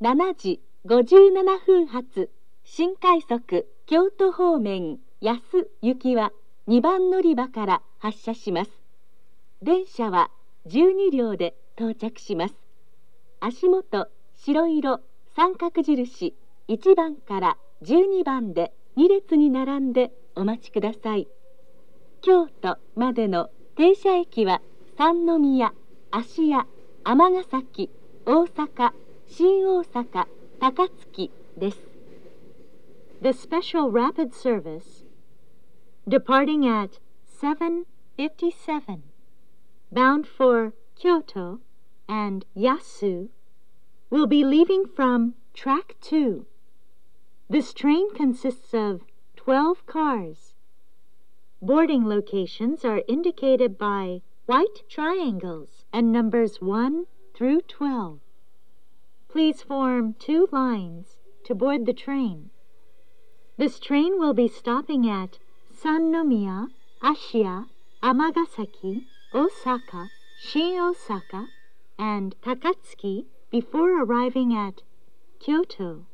7時57分発新快速京都方面安行きは2番乗り場から発車します。電車は12両で到着します。足元白色三角印1番から12番で2列に並んでお待ちください。京都までの停車駅は三宮、芦屋、尼崎、大阪、新大阪、高槻です。The special rapid service departing at 7:57 bound for Kyoto and Yasu will be leaving from track 2. This train consists of 12 cars. Boarding locations are indicated by white triangles and numbers 1 through 12. Please form 2 lines to board the train. This train will be stopping at Sannomiya, Ashiya, Amagasaki, Osaka, Shin Osaka, and Takatsuki before arriving at Kyoto.